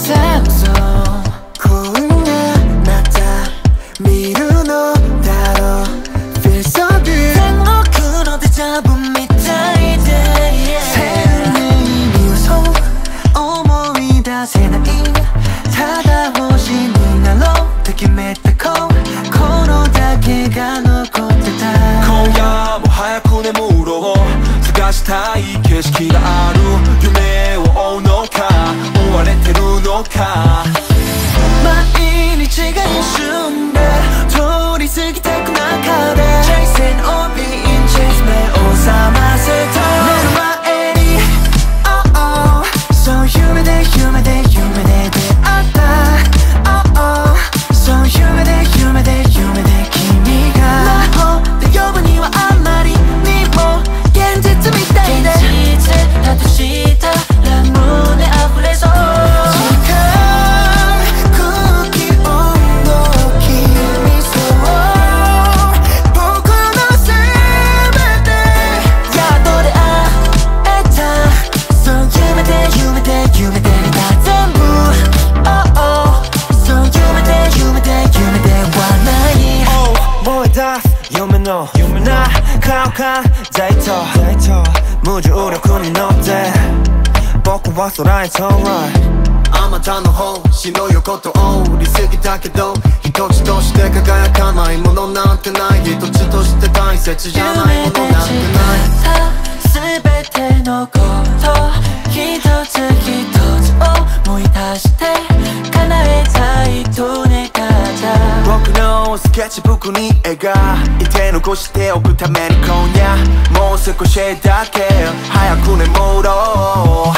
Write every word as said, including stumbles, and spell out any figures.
세상 속 고운 게 맞아見るのだろう Feel so good 天国のデジャブみたいで鮮明にそう思い出せないただ星になろうと決めた頃だけが残ってた今夜も早く眠ろう探したい景色がある夢を追うのか追われてるのか毎日が一瞬で通り過ぎてく中で Chasing or being chased 目を覚ませた目の前に Oh oh そう夢で夢で夢で出会った Oh oh そう夢で夢で夢で君が魔法で呼ぶにはあまりにも現実みたいで現実だとしたら胸溢れそう夢の顔かデート無重力に乗って僕は空へ飛ぶあまたの星の横通り過ぎたけど一つとして輝かないものなんてない一つとして大切じゃないものなんてない全てのこと一つ一つ思い出して叶えたいと願った僕のスケッチブックに描いて残しておくために今夜もう少しだけ早く眠ろう